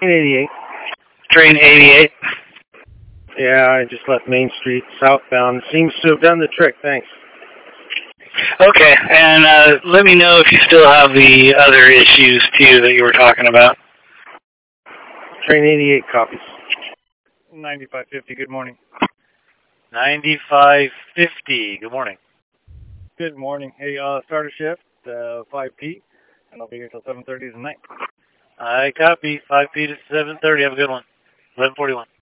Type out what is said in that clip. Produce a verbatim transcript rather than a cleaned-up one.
eighty-eight. Train eighty-eight. Yeah, I just left Main Street southbound. Seems to have done the trick, thanks. Okay, and uh, let me know if you still have the other issues, too, that you were talking about. Train eighty-eight copies. ninety-five fifty, good morning. ninety-five fifty, good morning. Good morning. Hey, uh, start a shift, uh, five P, and I'll be here till seven thirty tonight. I copy, five P to seven thirty, have a good one. eleven forty-one.